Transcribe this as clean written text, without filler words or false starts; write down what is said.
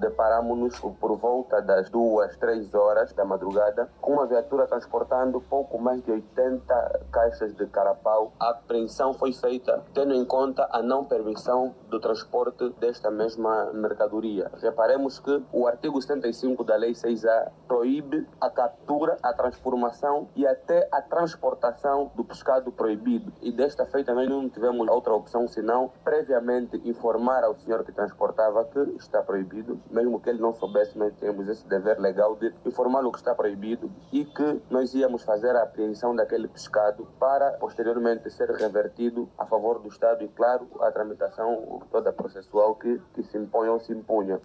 deparamos-nos por volta das 2, 3 horas da madrugada com uma viatura transportando pouco mais de 80 caixas de carapau. A apreensão foi feita tendo em conta a não permissão do transporte desta mesma mercadoria. Reparemos que o artigo 75 da Lei 6A proíbe a captura, a transformação e até a transportação do pescado proibido. E desta feita também não tivemos outra opção senão previamente informar ao senhor que transportava que está proibido, mesmo que ele não soubesse, nós temos esse dever legal de informá-lo que está proibido e que nós íamos fazer a apreensão daquele pescado para posteriormente ser revertido a favor do Estado e, claro, a tramitação toda processual que se impõe ou se impunha.